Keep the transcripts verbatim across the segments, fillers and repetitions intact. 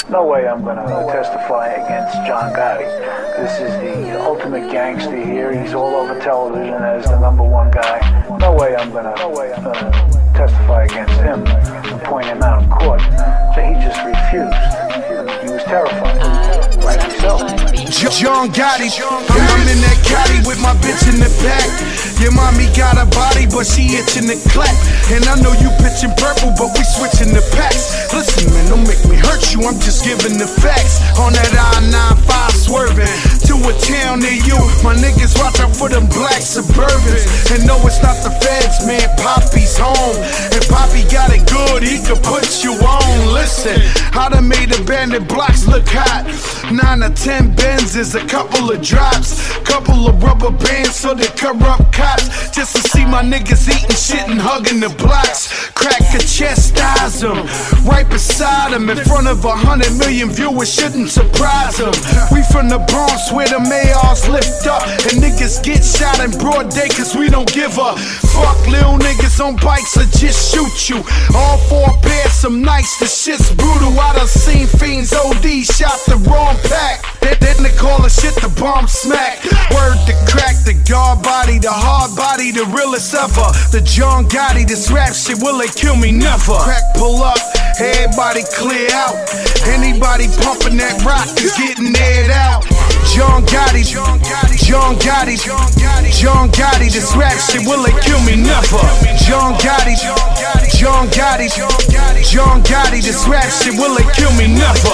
No way I'm gonna testify against John Gotti. This is the ultimate gangster here. He's all over television as the number one guy. No way I'm gonna uh, testify against him and point him out in court. So he just refused. He was terrified. Rightly so. John Gotti, I'm in that Gotti with my bitch in the back. Your mommy got a body, but she itching the clap. And I know you pitching purple, but we switching the packs. Listen, man, don't make me hurt you, I'm just giving the facts. On that I ninety-five swerving to a town near you. My niggas watch out for them black Suburbans. And no, it's not the feds, man, Poppy's home. And Poppy got it good, he could put you on. Listen, I done made abandoned blocks look hot. Nine or ten Benzes, a couple of drops, couple of rubber bands for the corrupt cops. Just to see my niggas eating shit and hugging the blocks. Crack a chastise them, right beside them. In front of a hundred million viewers, shouldn't surprise them. We from the Bronx where the mayors lift up, and niggas get shot in broad day cause we don't give a fuck. Little niggas on bikes or just shoot you. All four pairs, some nights, the shit's brutal. I done seen fiends O D, shot the wrong pack. Then, then they call the shit the bomb smack. Word to crack, the guard body, the hard body, the realest ever. The John Gotti, this rap shit, will it kill me? Never. Crack pull up, everybody clear out. Anybody pumping that rock is getting aired out. John Gotti, John Gotti, John Gotti, this rap shit, will it kill me? Never. John Gotti, John Gotti, John Gotti, this rap shit, will it kill me? Never.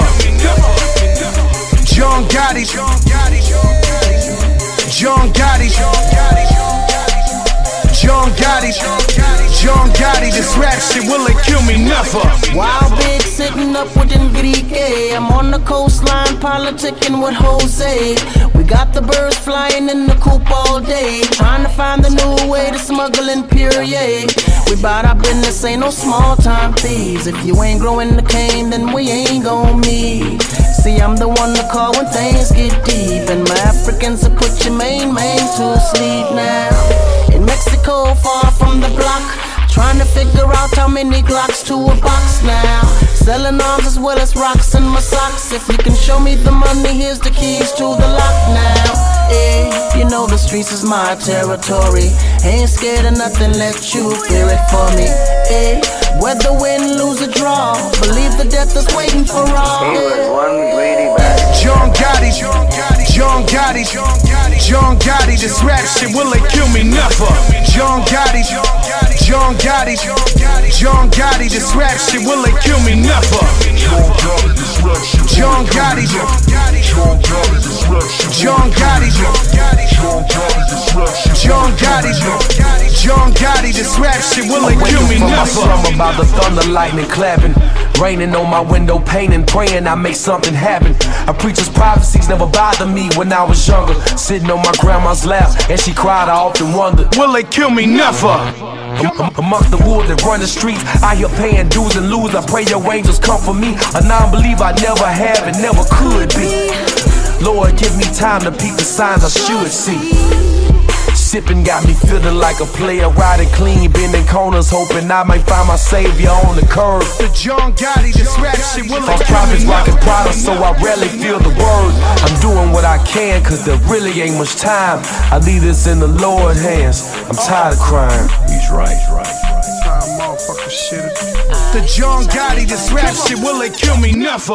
John Gotti, John Gotti, John Gotti, John Gotti, this rap shit, will it kill me? Never. Wild Big sitting up with Enrique. I'm on the coastline politicking with Jose. We got the birds flying in the coop all day, trying to find the new way to smuggle in Perrier. We bout our business, ain't no small time thieves. If you ain't growing the cane, then we ain't gon' meet. See, I'm the one to call when things get deep, and my Africans will put your main man to sleep now. In Mexico, far from the block, trying to figure out how many Glocks to a box now. Selling arms as well as rocks in my socks. If you can show me the money, here's the keys to the lock now. Hey, you know the streets is my territory. Ain't scared of nothing, let you fear it for me. Hey, whether win, lose or draw, believe the death is waiting for all. He was one greedy bastard. John Gotti, John Gotti, John Gotti, this rap shit, will it kill me? Never. John Gotti, John Gotti, John Gotti, this rap shit, will it kill me? Never. John Gotti, John Gotti, John Gotti, John Gotti, this rap shit, will it kill me? Never. I'm about the thunder, lightning clapping, raining on my window, painting, praying I make something happen. A preacher's prophecies never bothered me when I was younger. Sitting on my grandma's lap, and she cried, I often wondered, will it kill me? Never. Amongst the wolves that run the streets, I hear paying dues and lose. I pray your angels come for me. A non-believer I never have and never could be. Lord, give me time to peep the signs I should see. Sipping got me feeling like a player, riding clean, bending corners, hoping I might find my savior on the curb. The John Gotti, this rap shit, will it kill me? Prophets rockin' Prada, so I rarely feel the word. I'm doing what I can, cause there really ain't much time. I leave this in the Lord's hands, I'm tired of crying. He's right, he's right, he's right. The John Gotti, this rap shit, will it kill me? Never.